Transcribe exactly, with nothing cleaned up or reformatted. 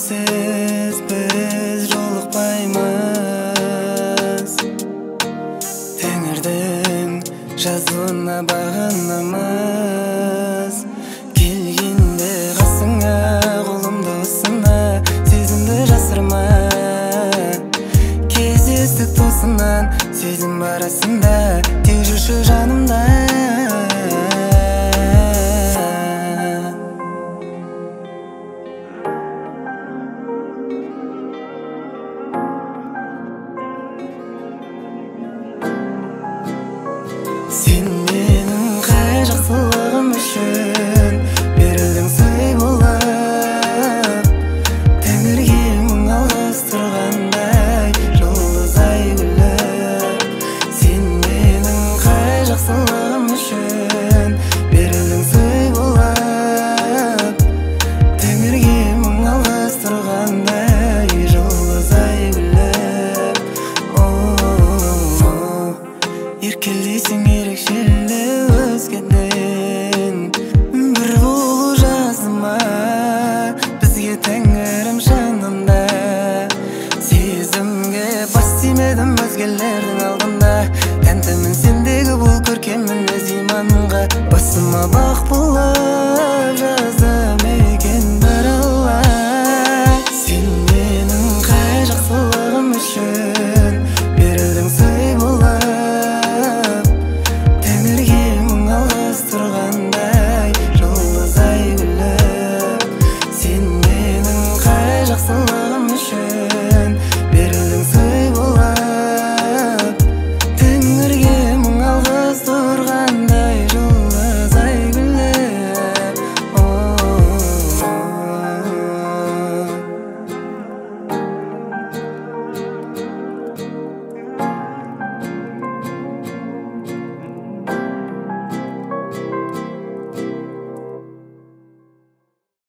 Sensiz biz jolukpaymiz. Tengirden жазуына bağınamız. Kelginde qasыңa қолымды ысына, сезімді жасырма. Кездестік тосынан, сезім барасында, тек жүрші жанымда. Sen менің қай жақсылығым үшін берілдің сый болып. Тәңірге мың алғыс тұрғандай, жұлдызай күліп. Sen менің қай жақсылығым үшін берілдің сый болып. Тәңірге мың алғыс тұрғандай, жұлдызай күліп. Еркелейсің ерекшелі өзгеден, бір болу жазыма бізге тәңірім жанында. Сезімге бас тимедім өзгелердің алдында, тәнтімін сендегі бұл көркем мінез иманға. Басыма бақ бол